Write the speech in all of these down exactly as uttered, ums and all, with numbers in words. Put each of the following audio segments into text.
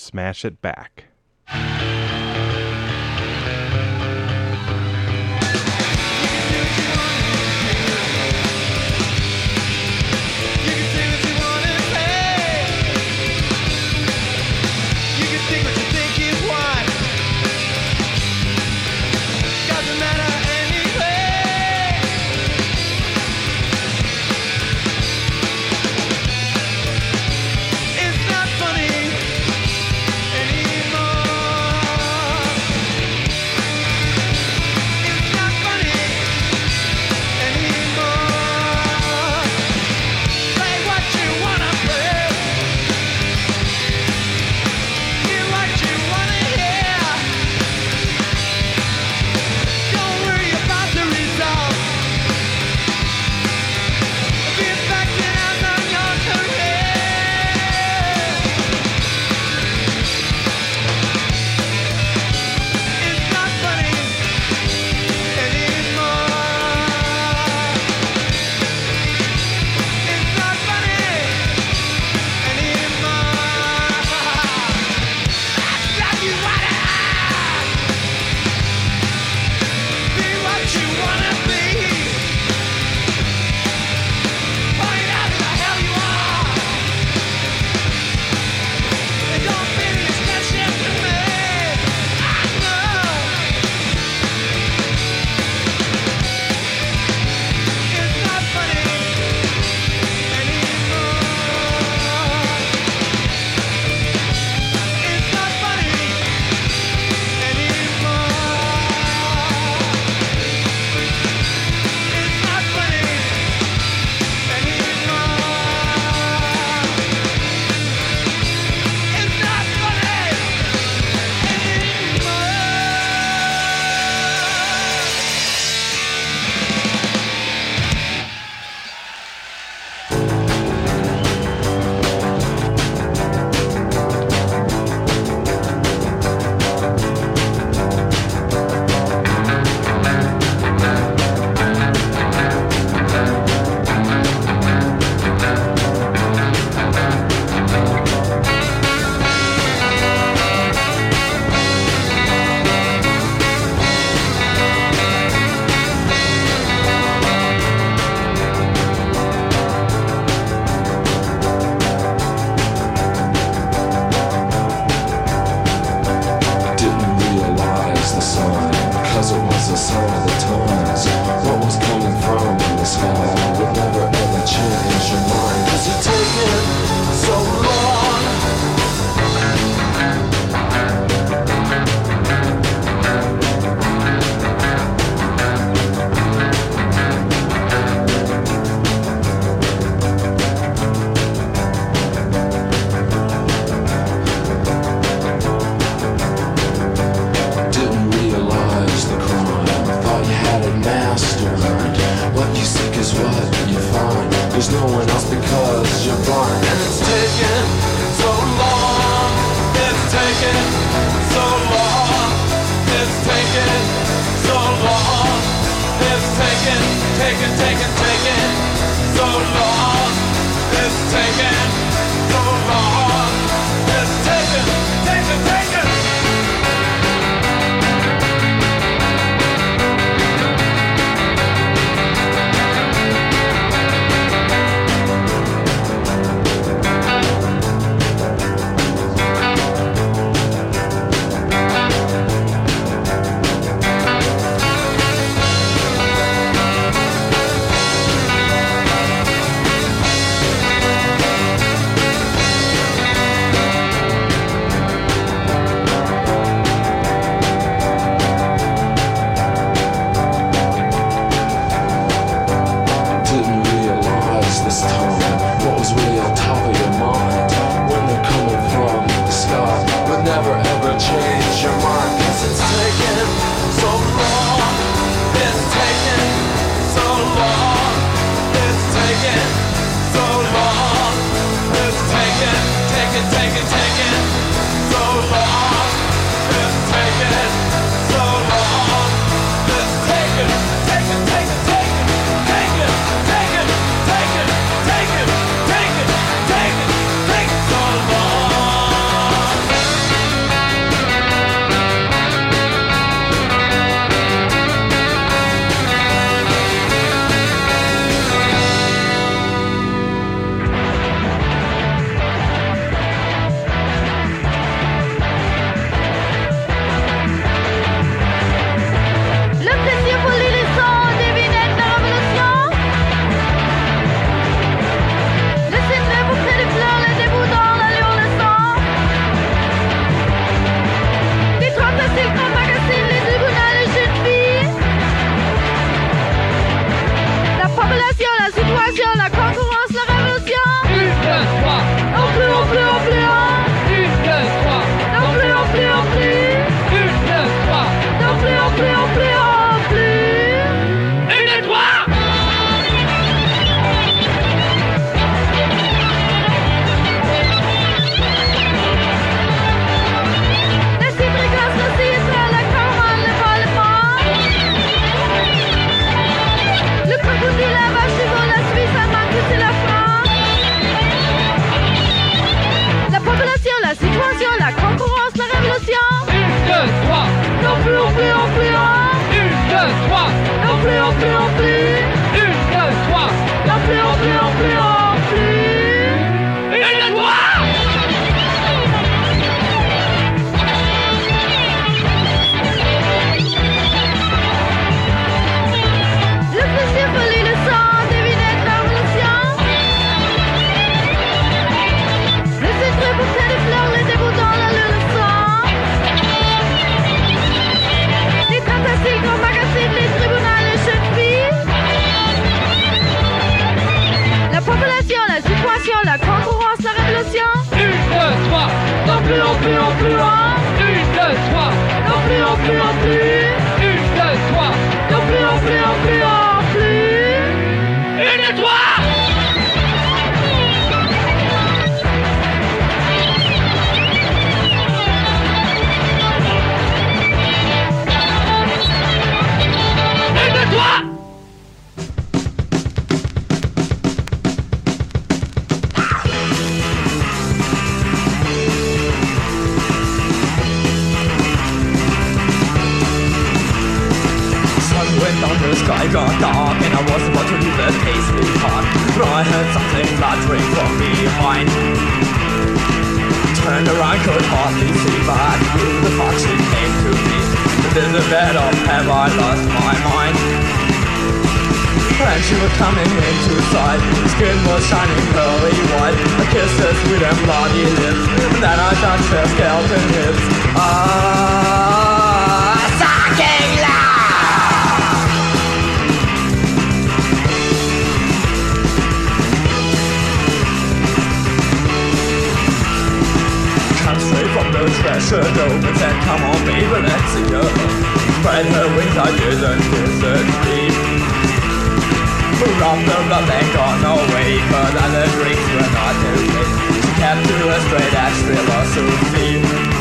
smash it back. It's not funny anymore. plus, en plus. Une, deux, trois. En plus, en plus, en plus, en plus. Une, deux, trois. Le plaisir folie le sang, devinette la révolution. Le secret bouquet de fleurs, les dégoûts dans la leçon. Les tentatives, grands magazines, les tribunaux, les jeunes filles. La population, la situation, la concurrence, la révolution. Une, deux, trois. En plus, en plus, en plus, en. Une, deux, trois. En plus, en plus, en plus. Une, deux, trois. En plus, en plus, en plus, en plus. Une, deux, trois. Une, deux, trois. Sun went down, the sky got dark, and I was about to leave the paisley park, but I heard something fluttering from behind. Turned around, could hardly see, but through the fog she came to me. This is a bed of have I lost my mind? And she was coming into sight. Skin was shining pearly white. I kissed her sweet and bloody lips, and then I touched her skeleton hips. Ah, sucking love. Come straight from the treasure dome and said, come on baby, let's see her. Spread her wings, I didn't disagree. Robbed her the bank on her way, but other drinks were not her way. She kept to a straight edge philosophy.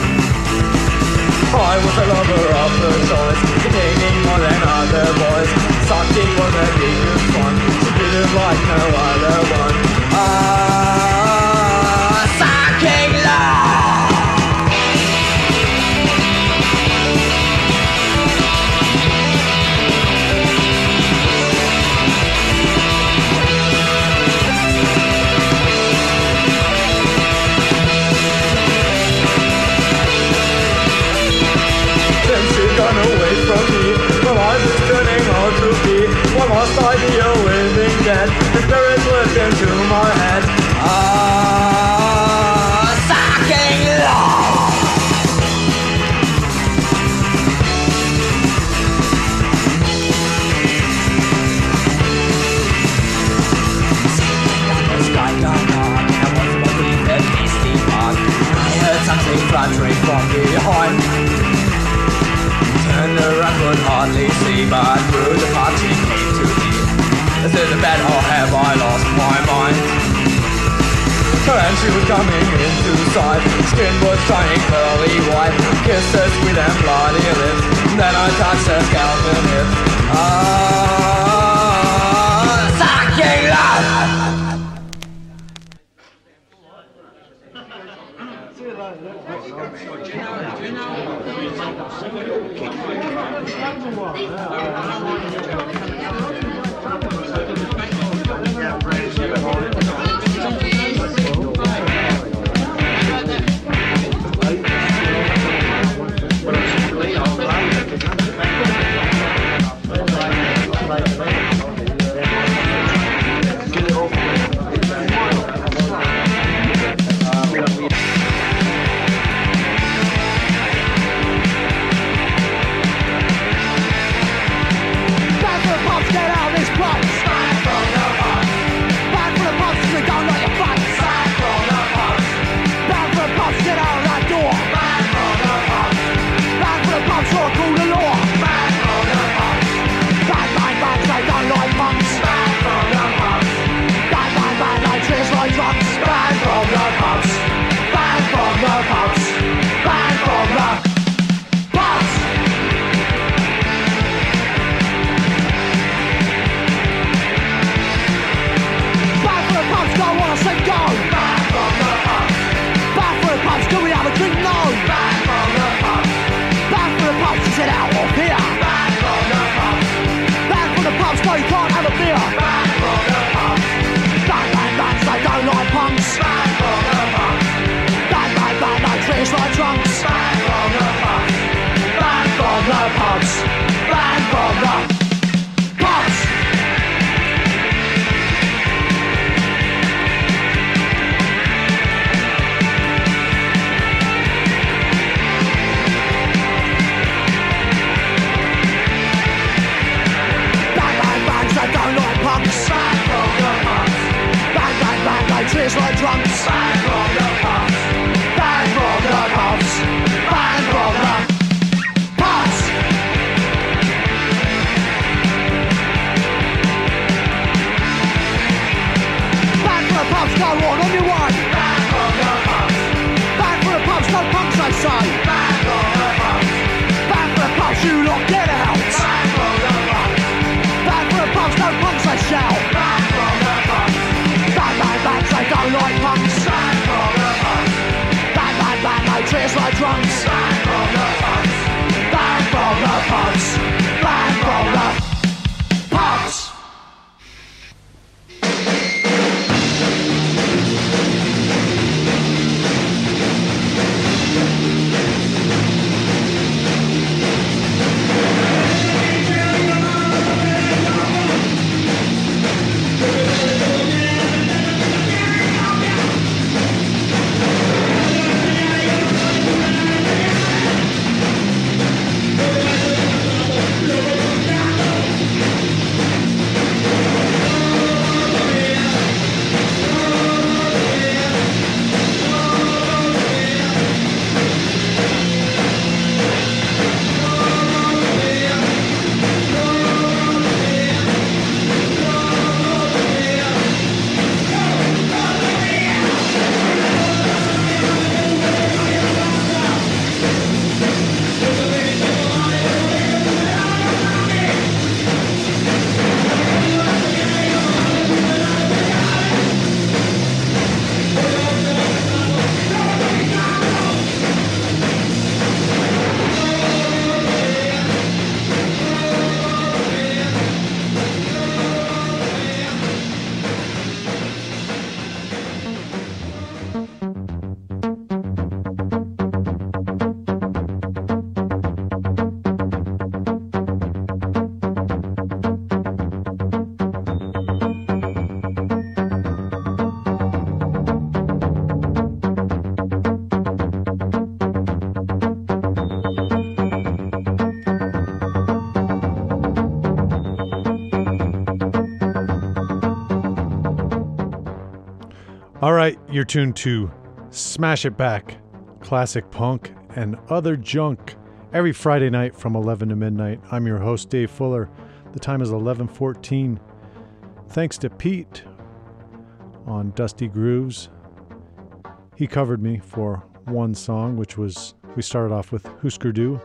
I was a lover of the choice, containing more than other boys. Sucking was the biggest fun, she didn't like no other one. Ah, sucking love. Gone away from me, my life is turning out to be. What must I be a living dead? The spirit slipped into my head. Ah, sucking love. The sky got dark, and I was about to leave that hasty park. I heard something fluttering from behind. And the run could hardly see, but through the park she came to me. Is it a bed or have I lost my mind? And she was coming into sight. Skin was shining pearly white. Kissed her sweet and bloody lips. Then I touched her skeleton hips. Ah, sucking love. Get out of this place! say. Bang for the punks. Bang for the punks, you lot get out. Bang for the punks. Bang for the punks, no punks they shout. Bang for the punks. Bang, bang, bang, they don't like punks. Bang for the punks. Bang, bang, bang, they treat us like drunks. Bang for the punks. Bang for the punks. Bang for the punks. All right, you're tuned to Smash It Back, classic punk and other junk, every Friday night from eleven to midnight. I'm your host, Dave Fuller. The time is eleven fourteen. Thanks to Pete on Dusty Grooves. He covered me for one song, which was, we started off with Husker Du.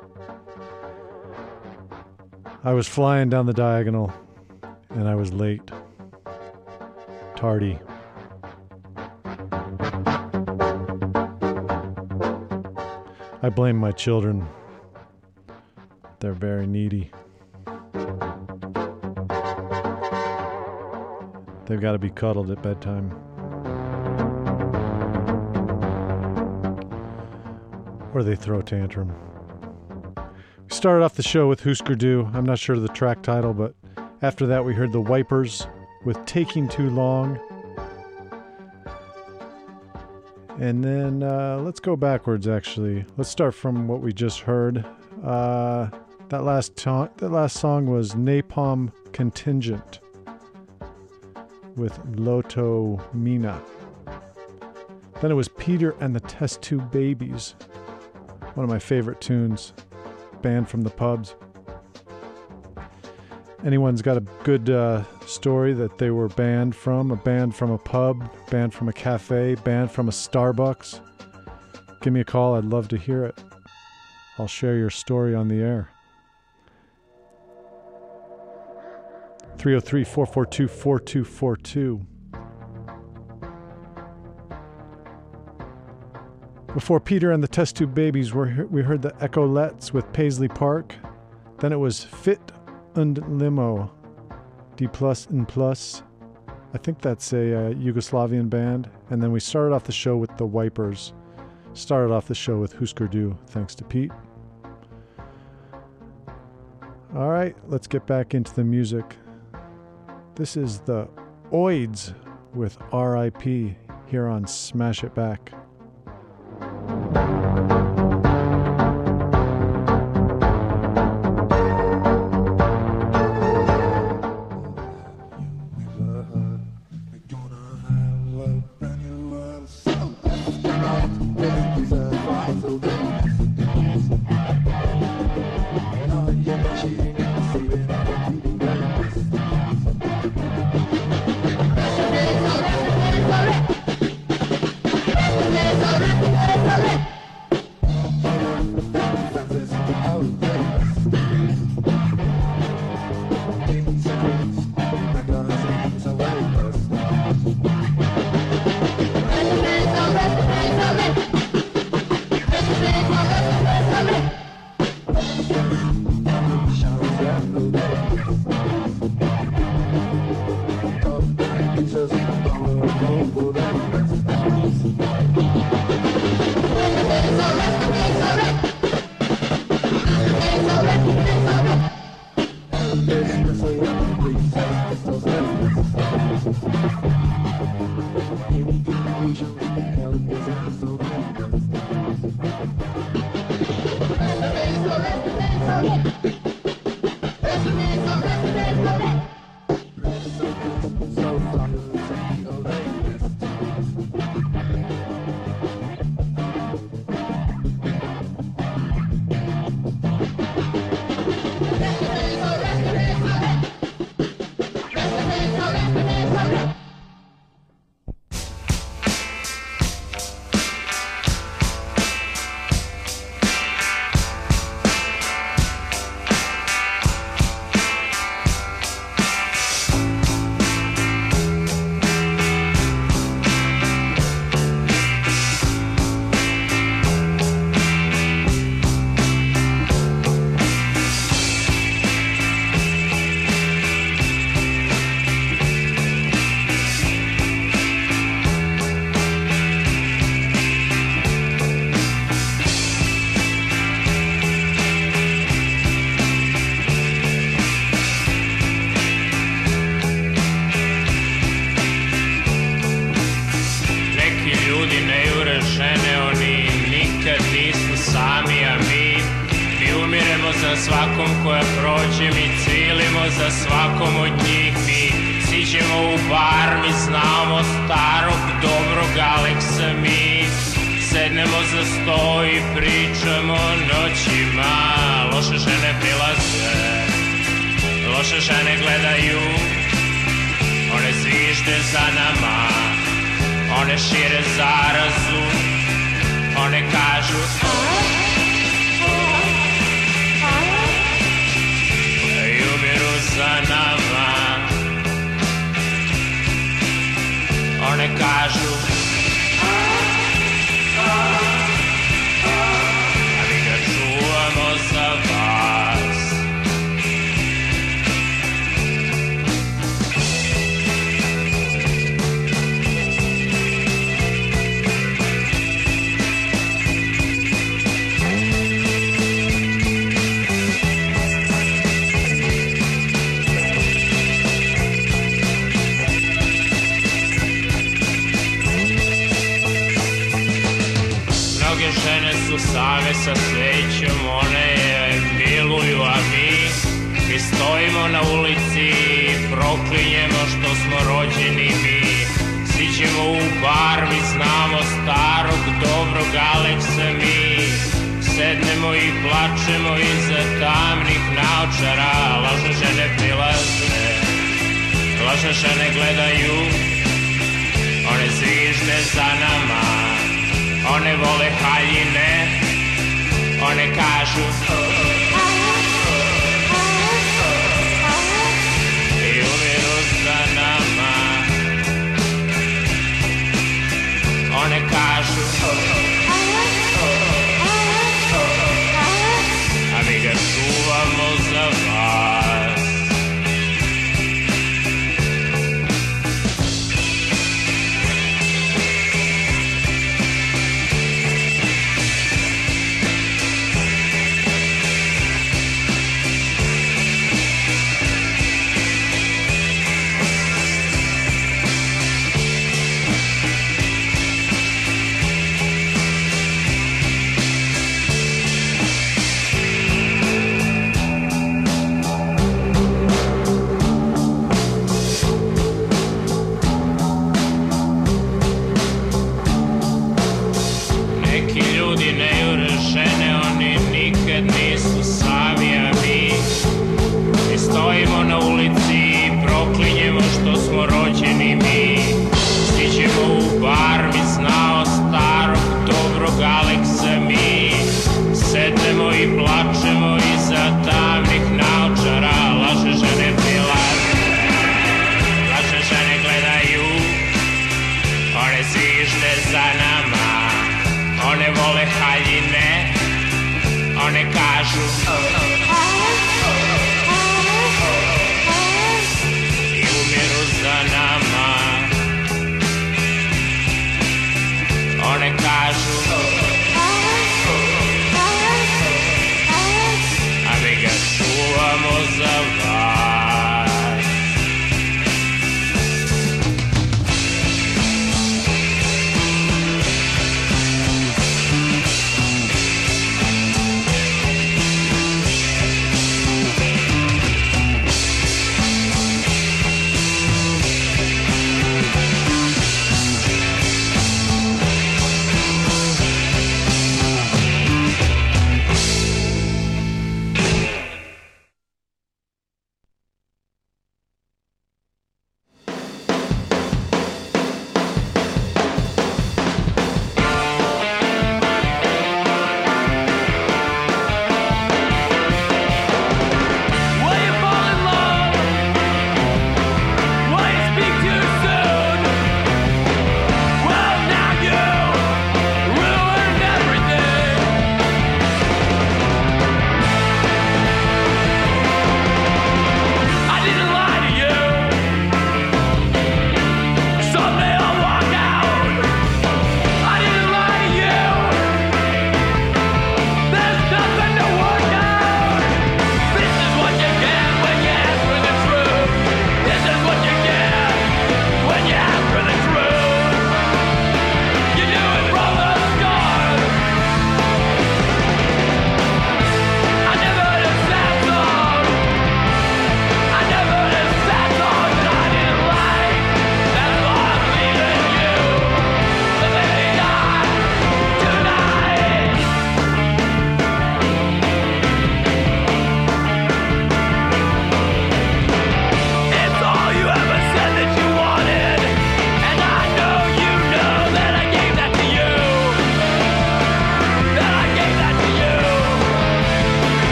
I was flying down the diagonal, and I was late. Tardy. I blame my children. They're very needy. They've got to be cuddled at bedtime. Or they throw a tantrum. We started off the show with Husker Du. I'm not sure of the track title, but after that we heard the Wipers with Taking Too Long. And then uh, let's go backwards, actually. Let's start from what we just heard. Uh, that last to- that last song was Napalm Contingent with Loto Mina. Then it was Peter and the Test Tube Babies, one of my favorite tunes, band from the pubs. Anyone's got a good uh, story that they were banned from, a band from a pub, banned from a cafe, banned from a Starbucks, give me a call. I'd love to hear it. I'll share your story on the air. three oh three, four four two, four two four two. Before Peter and the Test Tube Babies, we heard the Echolettes with Paisley Park. Then it was Fit und Limo, D plus and plus. I think that's a uh, Yugoslavian band. And then we started off the show with the Wipers. Started off the show with Husker Du, thanks to Pete. All right, let's get back into the music. This is the Oids with R I P here on Smash It Back. Let's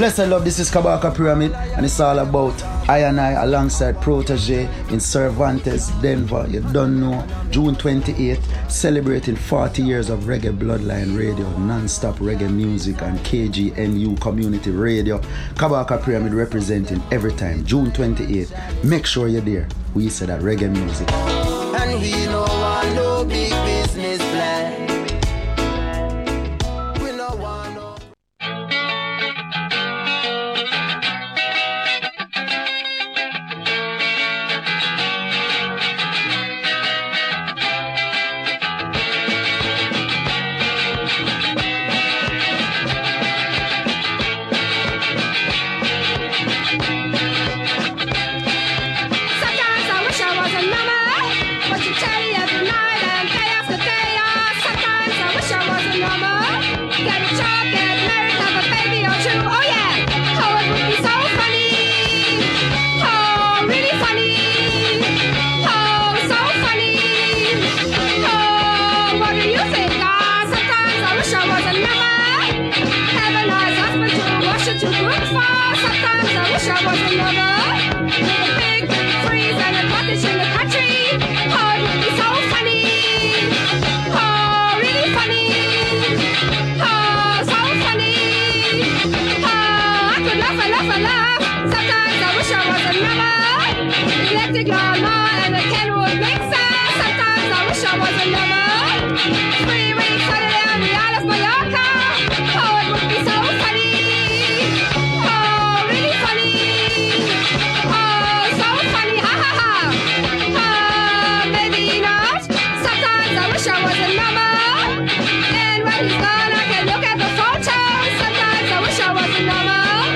Blessed love, this is Kabaka Pyramid, and it's all about I and I alongside Protege in Cervantes, Denver. You don't know. June twenty-eighth, celebrating forty years of Reggae Bloodline Radio, non-stop reggae music, and K G N U Community Radio. Kabaka Pyramid representing every time. June twenty-eighth. Make sure you're there. We say that reggae music. And we no want no big business plan. We no want no.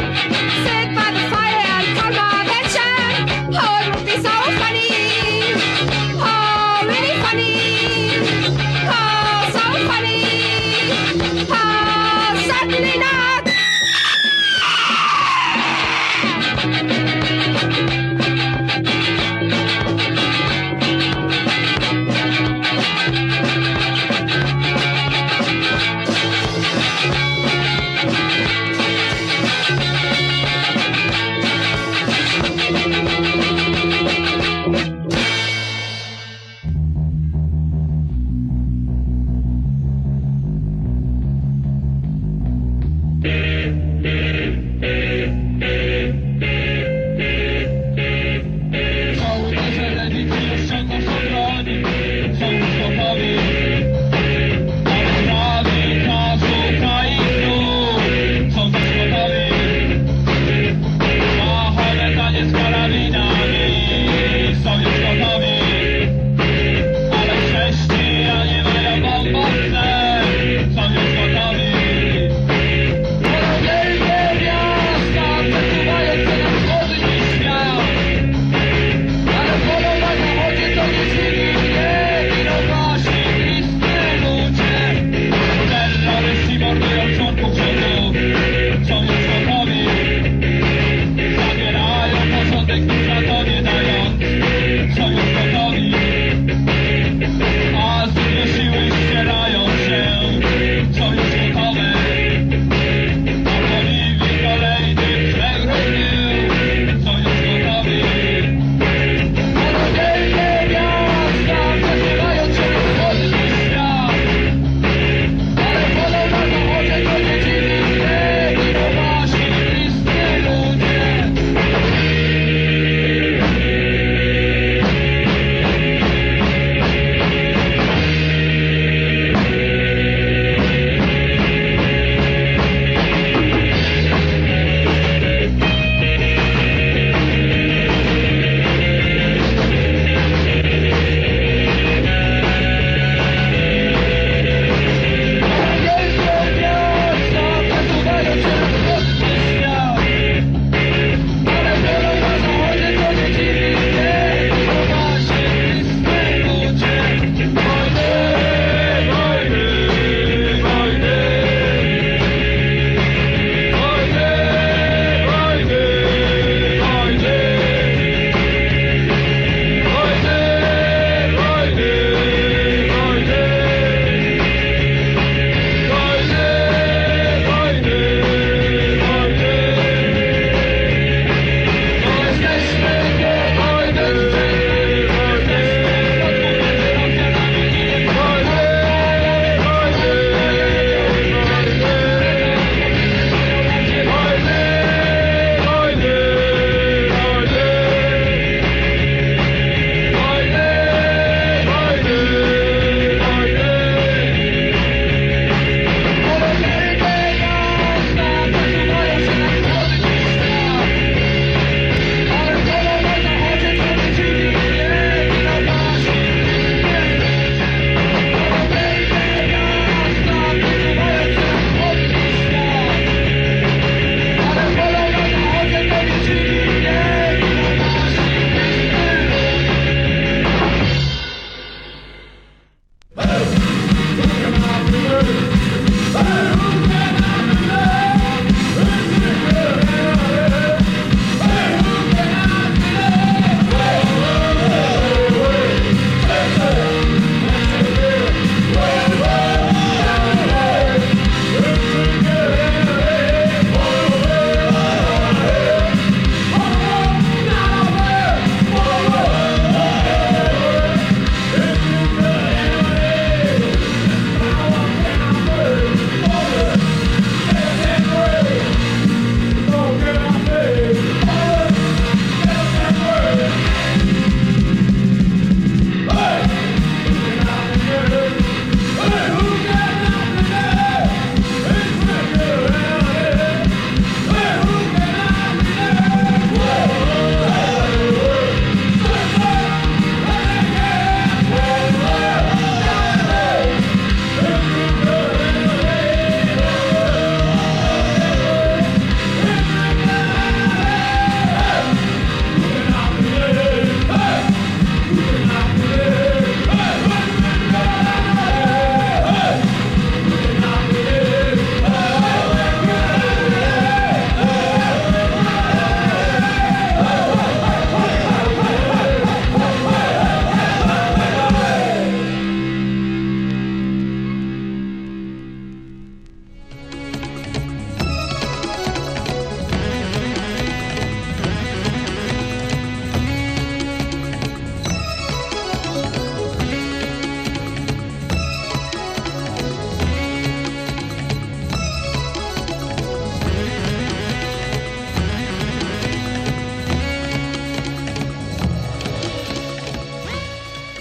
Sit by the fire and call my attention. Oh, it would be so funny.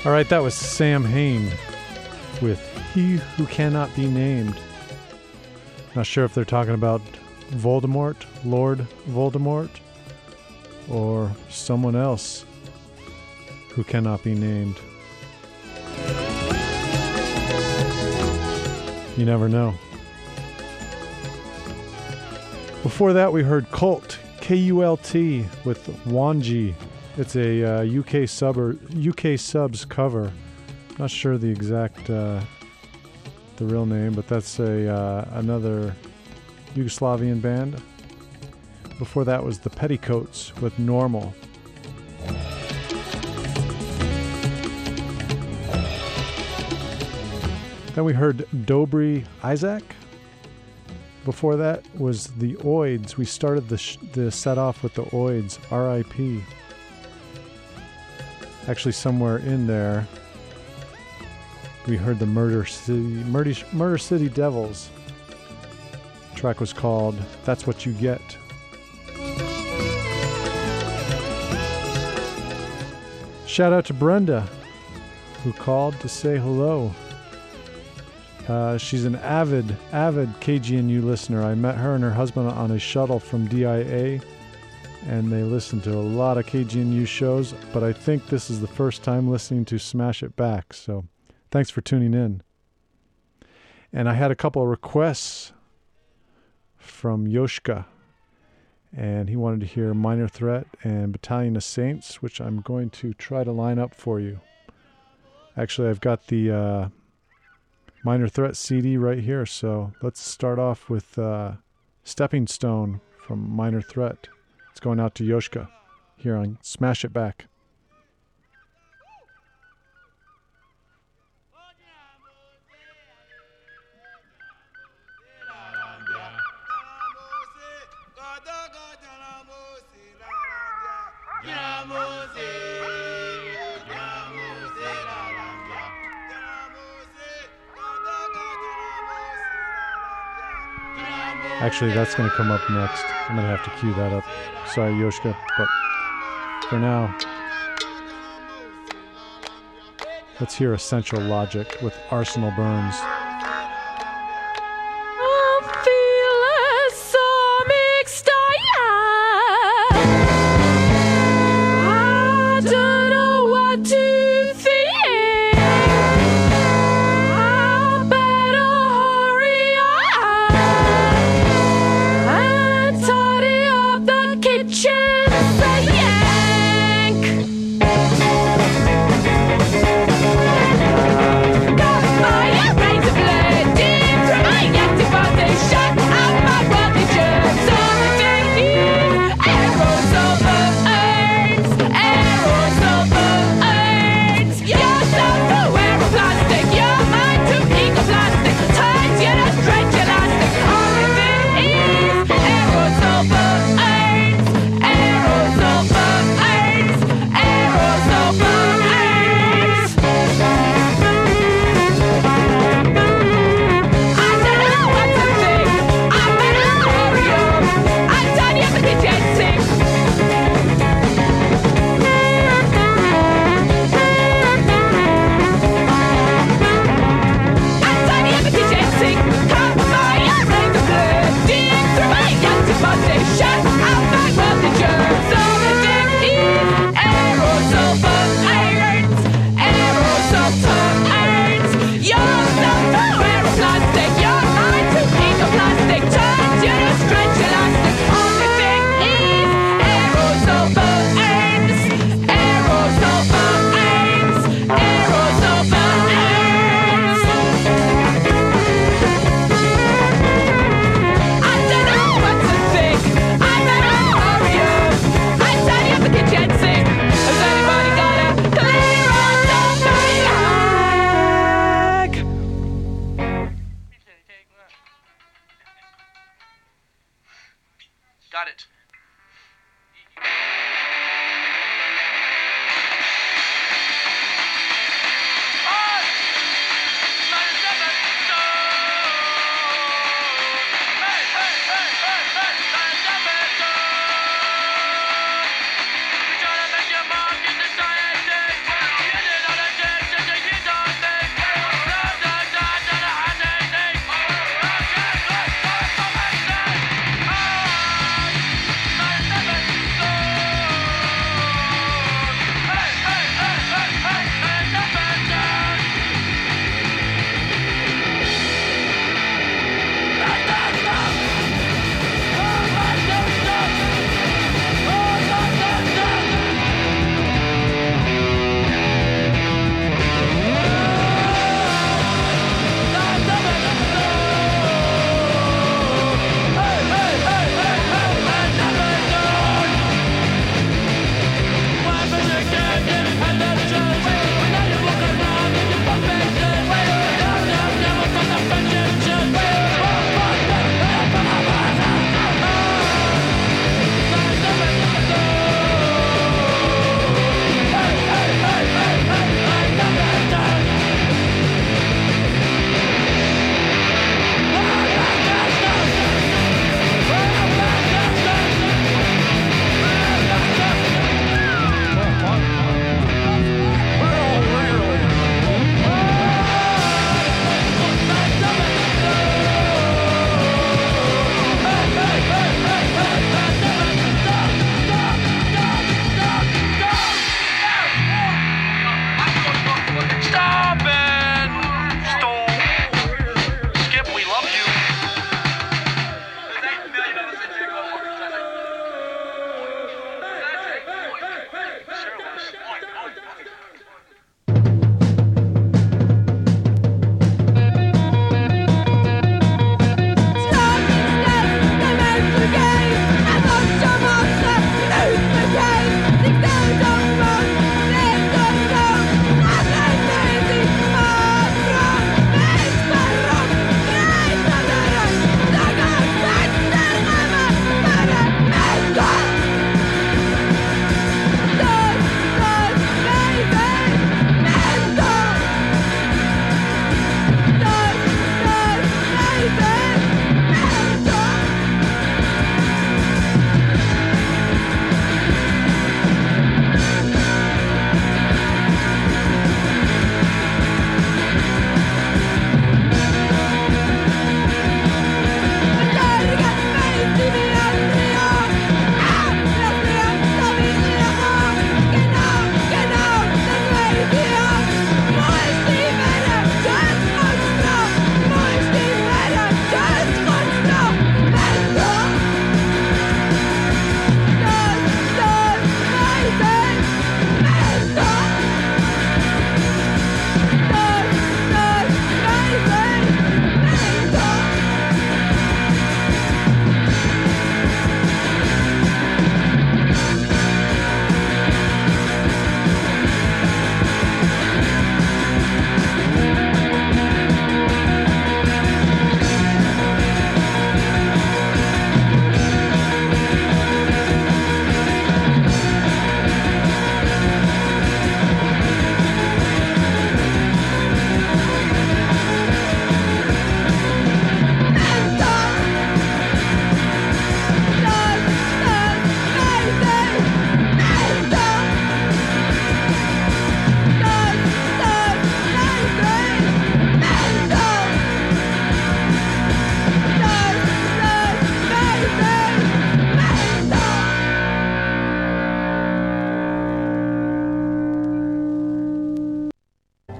All right, that was Sam Hain with He Who Cannot Be Named. Not sure if they're talking about Voldemort, Lord Voldemort, or someone else who cannot be named. You never know. Before that, we heard Cult, K U L T, with Wanji. It's a uh, U K sub or U K subs cover. Not sure the exact uh, the real name, but that's a uh, another Yugoslavian band. Before that was the Petticoats with Normal. Then we heard Dobry Isaac. Before that was the Oids. We started the, sh- the set off with the Oids, R I P Actually, somewhere in there, we heard the Murder City, Murder, Murder City Devils. The track was called That's What You Get. Shout out to Brenda, who called to say hello. Uh, she's an avid, avid K G N U listener. I met her and her husband on a shuttle from D I A, and they listen to a lot of K G N U shows, but I think this is the first time listening to Smash It Back, so thanks for tuning in. And I had a couple of requests from Yoshka, and he wanted to hear Minor Threat and Battalion of Saints, which I'm going to try to line up for you. Actually, I've got the uh, Minor Threat C D right here, so let's start off with uh, Stepping Stone from Minor Threat. It's going out to Yoshka here on Smash It Back. Actually, that's going to come up next. I'm going to have to cue that up. Sorry, Yoshka, but for now, let's hear Essential Logic with Arsenal Burns. I'm feeling so mixed up. I don't know what to think. I better hurry up and tidy up the kitchen. Say yank. Got fire, raise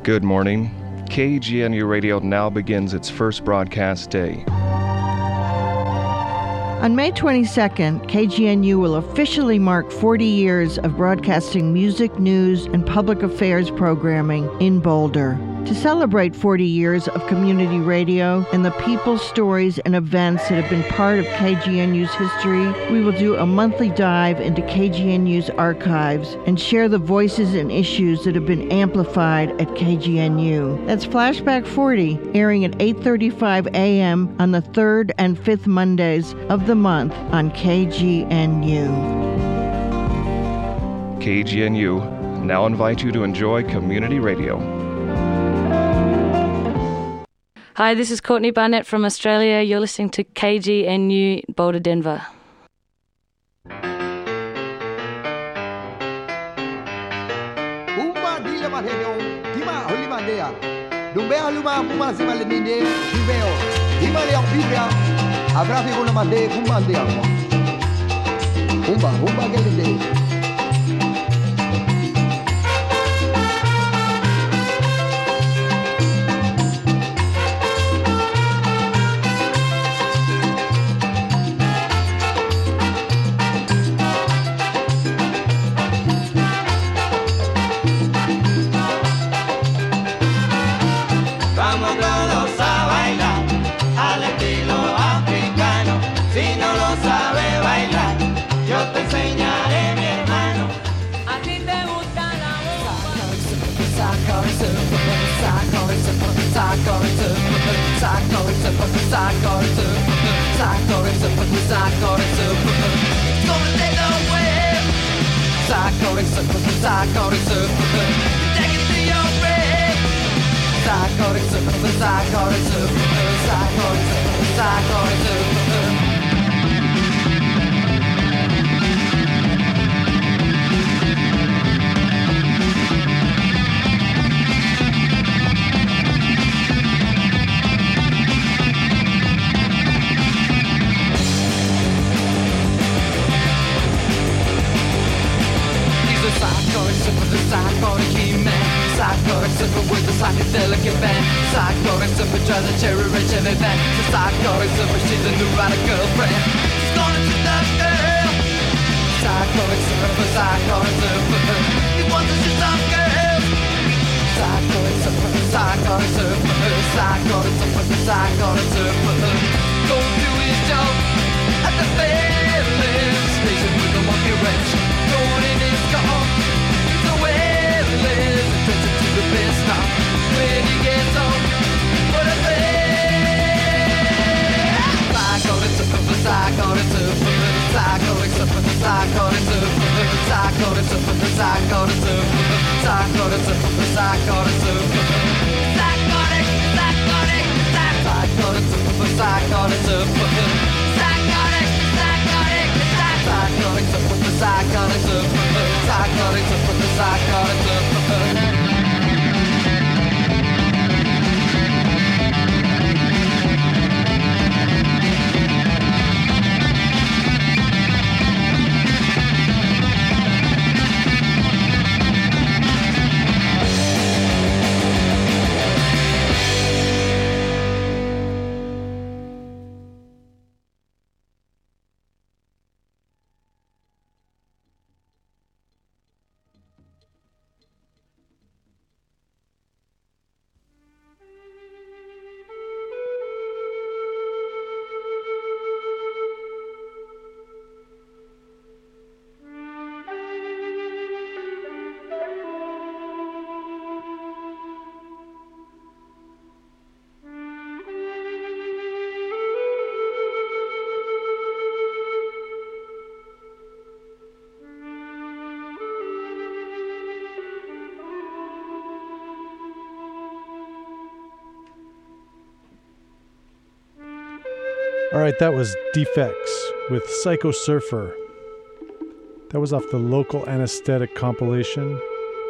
Good morning. K G N U Radio now begins its first broadcast day. On May twenty-second, K G N U will officially mark forty years of broadcasting music, news, and public affairs programming in Boulder. To celebrate forty years of community radio and the people, stories, and events that have been part of K G N U's history, we will do a monthly dive into K G N U's archives and share the voices and issues that have been amplified at K G N U. That's Flashback forty, airing at eight thirty-five a.m. on the third and fifth Mondays of the month on K G N U. K G N U now invite you to enjoy community radio. Hi, this is Courtney Barnett from Australia. You're listening to K G N U Boulder, Denver. All right, that was Defects with Psycho Surfer. That was off the Local Anesthetic compilation.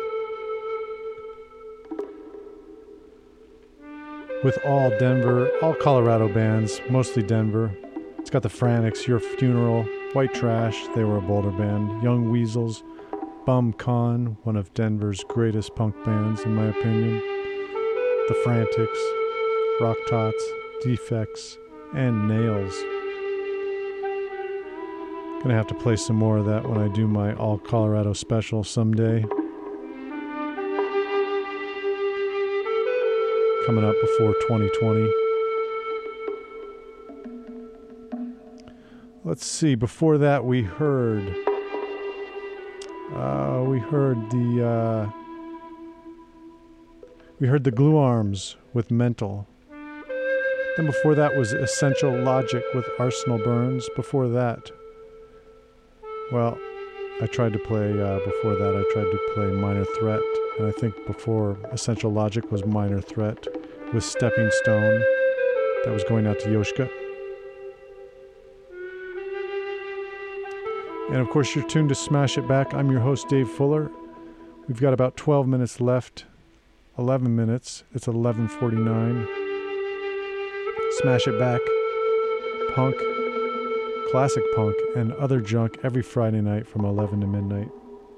With all Denver, all Colorado bands, mostly Denver. It's got the Frantics, Your Funeral, White Trash, they were a Boulder band, Young Weasels, Bum Con, one of Denver's greatest punk bands in my opinion. The Frantics, Rock Tots, Defects, and Nails. Gonna have to play some more of that when I do my All Colorado special someday. Coming up before twenty twenty. Let's see, before that we heard uh, we heard the uh, we heard the Glue Arms with Mental. Then before that was Essential Logic with Arsenal Burns. Before that, well, I tried to play uh, before that I tried to play Minor Threat, and I think before Essential Logic was Minor Threat with Stepping Stone. That was going out to Yoshka. And of course, you're tuned to Smash It Back. I'm your host, Dave Fuller. We've got about twelve minutes left. eleven minutes. It's eleven forty-nine. Smash It Back. Punk, classic punk, and other junk every Friday night from eleven to midnight.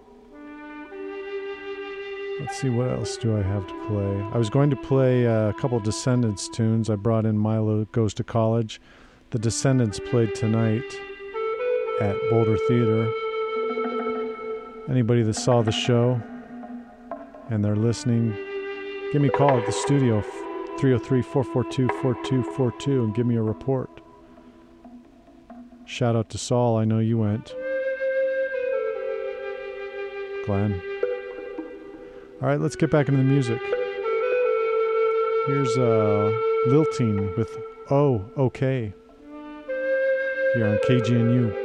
Let's see, what else do I have to play? I was going to play a couple Descendants tunes. I brought in Milo Goes to College. The Descendants played tonight at Boulder Theater. Anybody that saw the show and they're listening, give me a call at the studio, three oh three, four four two, four two four two, and give me a report. Shout out to Saul, I know you went. Glenn. All right, let's get back into the music. Here's uh, Lilting with Oh, Okay, here on K G N U.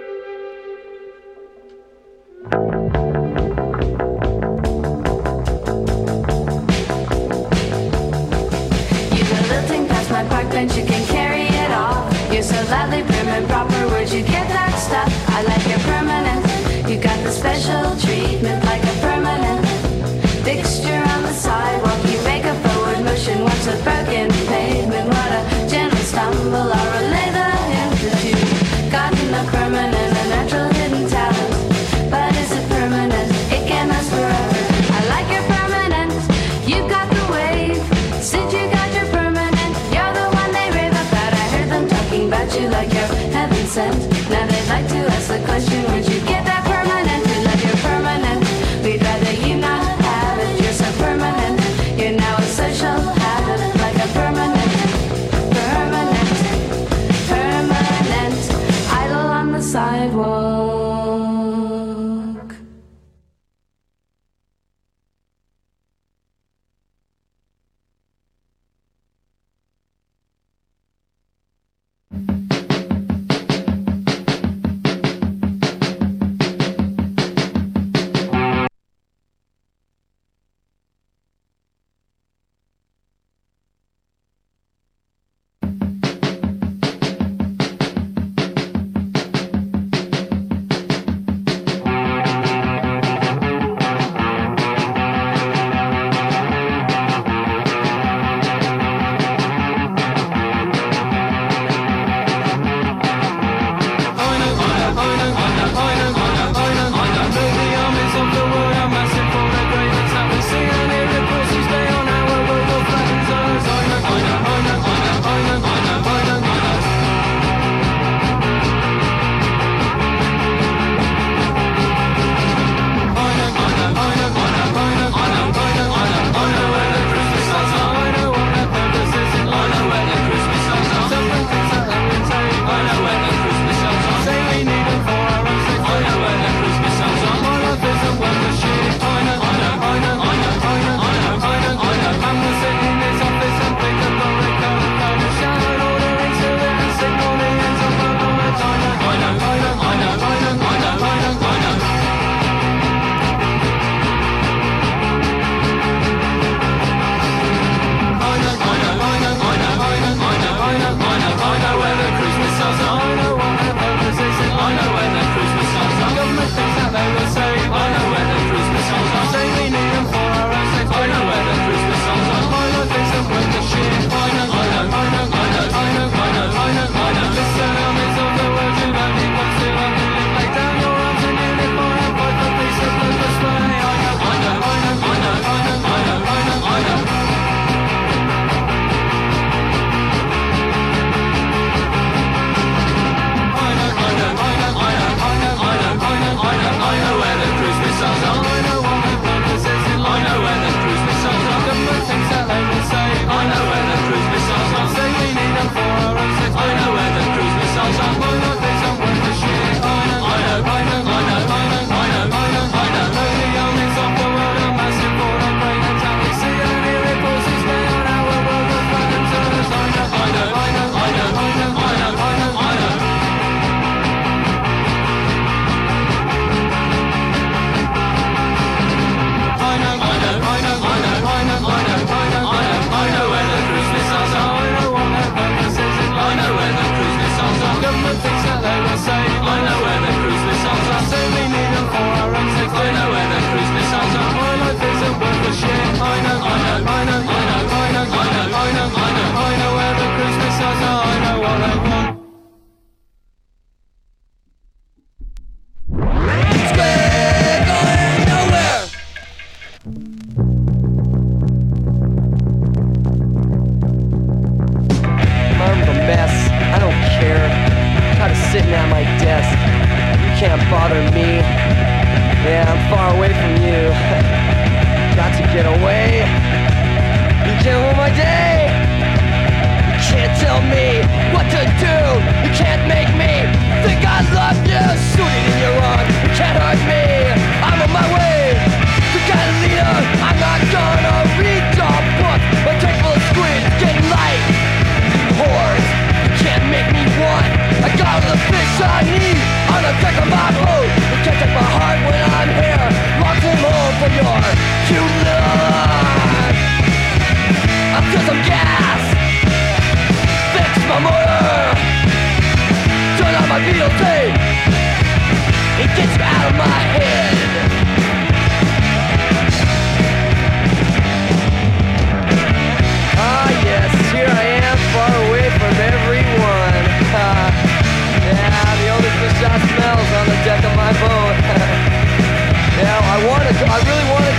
You can carry it all. You're so lovely, prim and proper. Where'd you get that stuff? I like your permanent. You got the special treatment like a permanent fixture on the sidewalk. You make a forward motion once a broken pavement. What a gentle stumble. I'll relay the hint that you gotten a permanent, a natural hidden talent. But is it permanent? It can last forever. I like your permanent. You got the wave. Since you got your permanent, you're the one they rave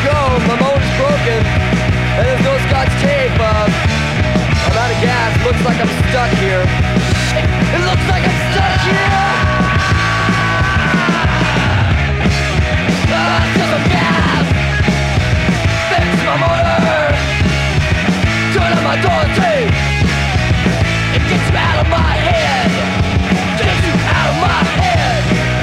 go, my motor's broken, and there's no scotch tape. Uh, I'm out of gas, looks like I'm stuck here. It, it looks like I'm stuck here! Ah, just some gas! Fix my motor! Turn on my door tape! It gets you out of my head! Gets you out of my head!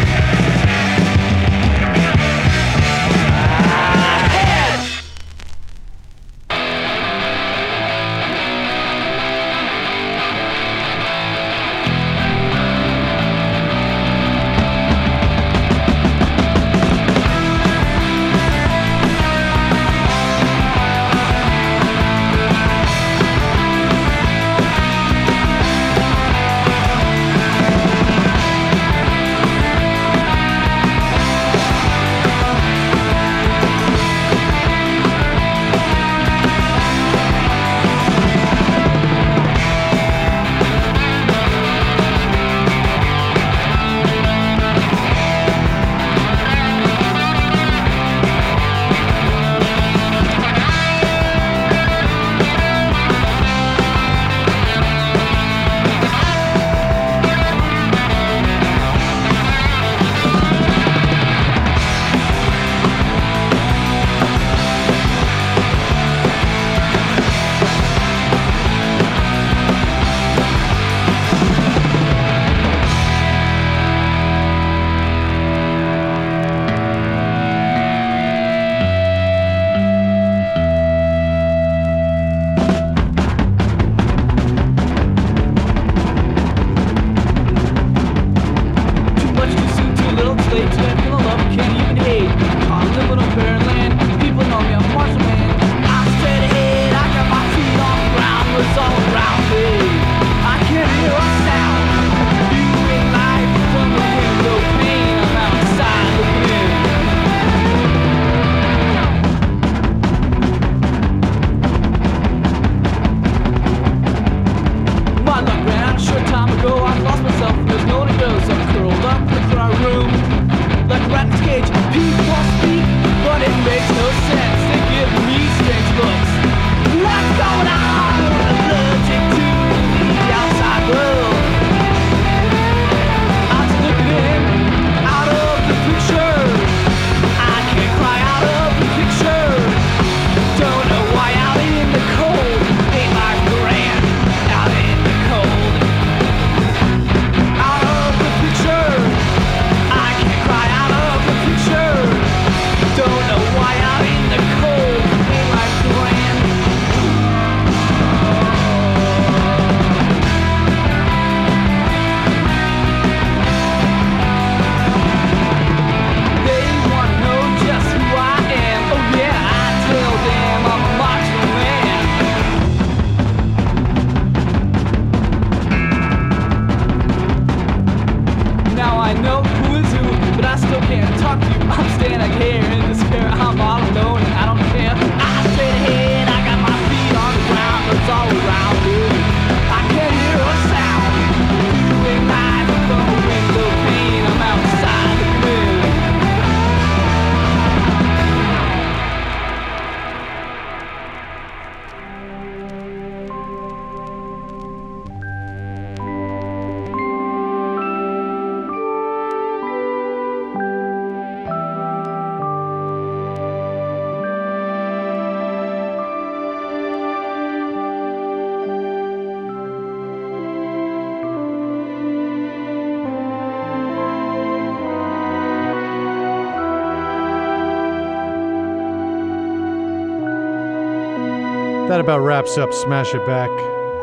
That about wraps up Smash It Back.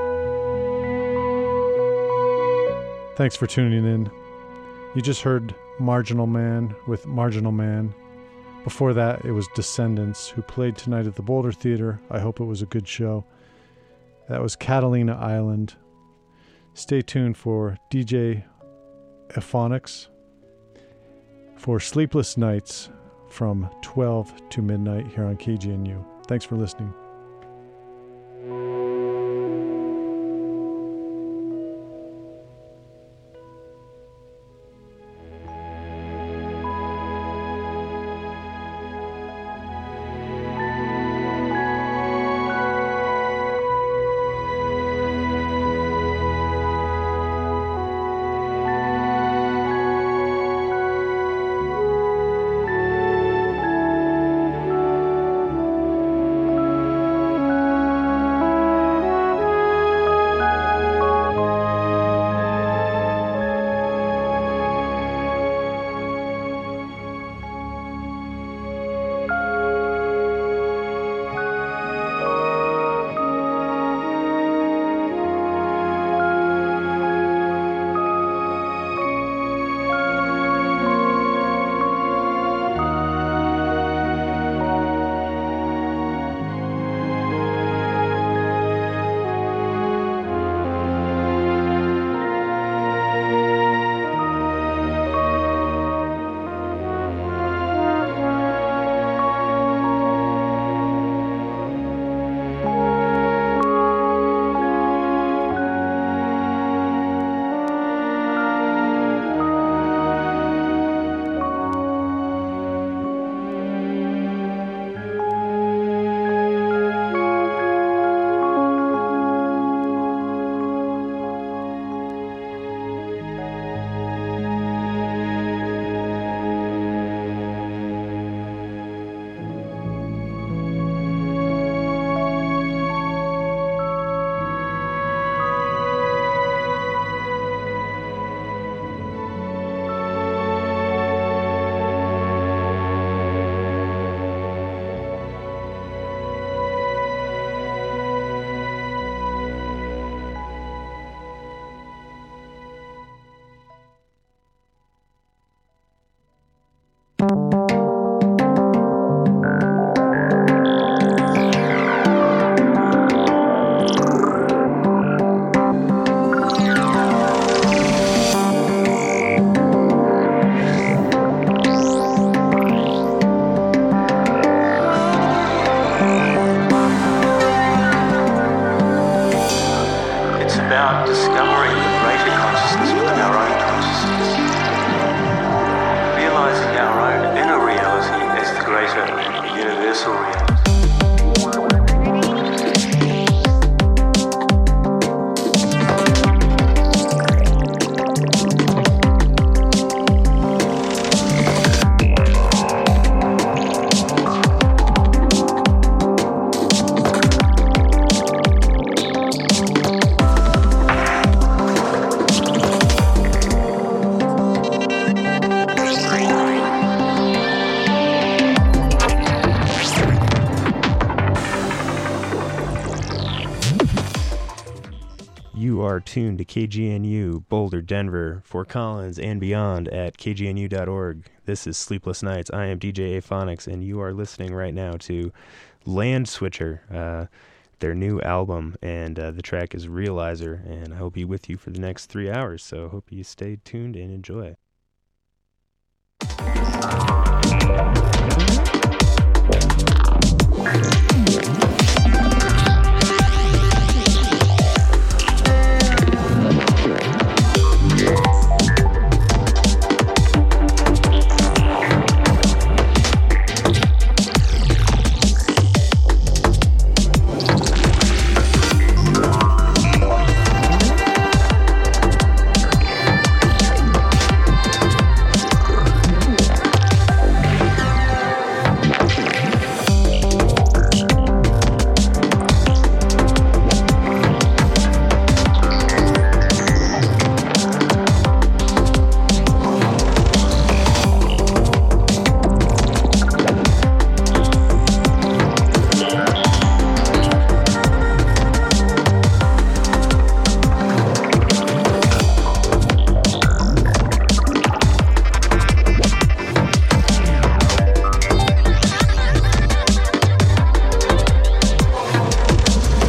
Thanks for tuning in. You just heard Marginal Man with Marginal Man. Before that, it was Descendants, who played tonight at the Boulder Theater. I hope it was a good show. That was Catalina Island. Stay tuned for D J Ephonics for Sleepless Nights from twelve to midnight here on K G N U. Thanks for listening. are tuned to K G N U, Boulder, Denver, Fort Collins, and beyond at k g n u dot org. This is Sleepless Nights. I am D J Aphonics, and you are listening right now to Land Switcher, uh, their new album, and uh, the track is Realizer, and I hope be with you for the next three hours, so hope you stay tuned and enjoy.